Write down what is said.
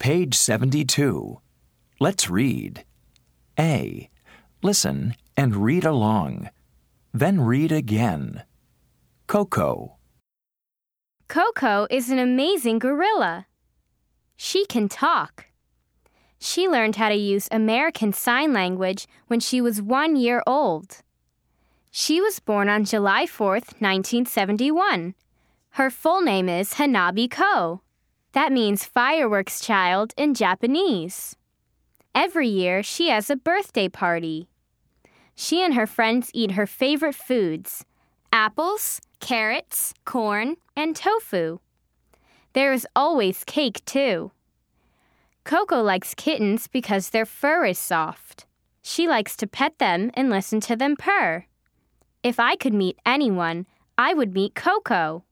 Page 72. Let's read. A. Listen and read along. Then read again. Coco. Coco is an amazing gorilla. She can talk. She learned how to use American Sign Language when she was 1 year old. She was born on July 4th, 1971. Her full name is Hanabi Ko. That means fireworks child in Japanese. Every year, she has a birthday party. She and her friends eat her favorite foods: apples, carrots, corn, and tofu. There is always cake, too. Coco likes kittens because their fur is soft. She likes to pet them and listen to them purr. If I could meet anyone, I would meet Coco.